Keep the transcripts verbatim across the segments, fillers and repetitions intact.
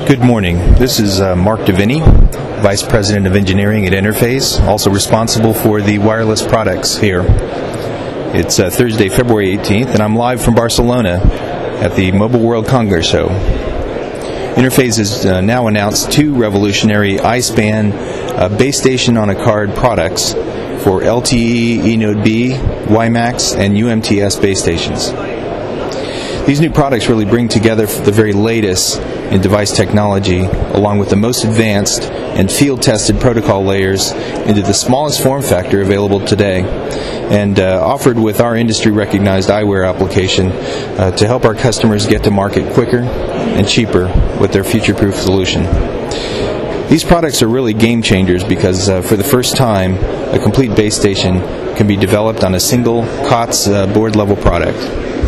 Good morning. This is uh, Mark Deviney, Vice President of Engineering at Interface, also responsible for the wireless products here. It's uh, Thursday, February eighteenth, and I'm live from Barcelona at the Mobile World Congress Show. Interface has uh, now announced two revolutionary I-span uh, base station on a card products for L T E, eNodeB, WiMAX, and U M T S base stations. These new products really bring together the very latest in device technology, along with the most advanced and field-tested protocol layers into the smallest form factor available today, and uh, offered with our industry-recognized eyewear application uh, to help our customers get to market quicker and cheaper with their future-proof solution. These products are really game changers because uh, for the first time, a complete base station can be developed on a single C O T S uh, board-level product.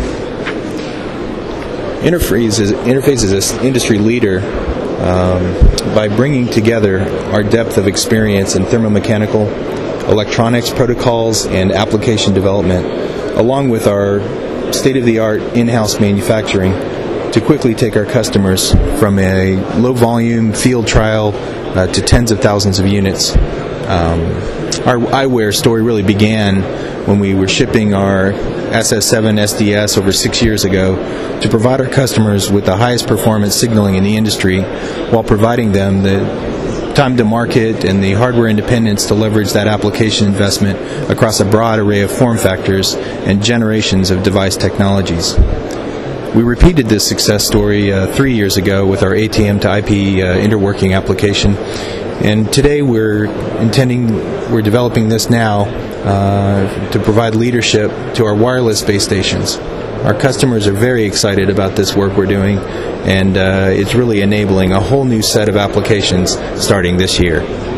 Interface is, Interface is an industry leader um, by bringing together our depth of experience in thermomechanical, electronics, protocols, and application development, along with our state-of-the-art in-house manufacturing to quickly take our customers from a low-volume field trial uh, to tens of thousands of units. Um, our eyewear story really began when we were shipping our S S seven S D S over six years ago to provide our customers with the highest performance signaling in the industry while providing them the time to market and the hardware independence to leverage that application investment across a broad array of form factors and generations of device technologies. We repeated this success story uh, three years ago with our A T M to I P uh, interworking application, and today we're intending, we're developing this now uh, to provide leadership to our wireless base stations. Our customers are very excited about this work we're doing, and uh, it's really enabling a whole new set of applications starting this year.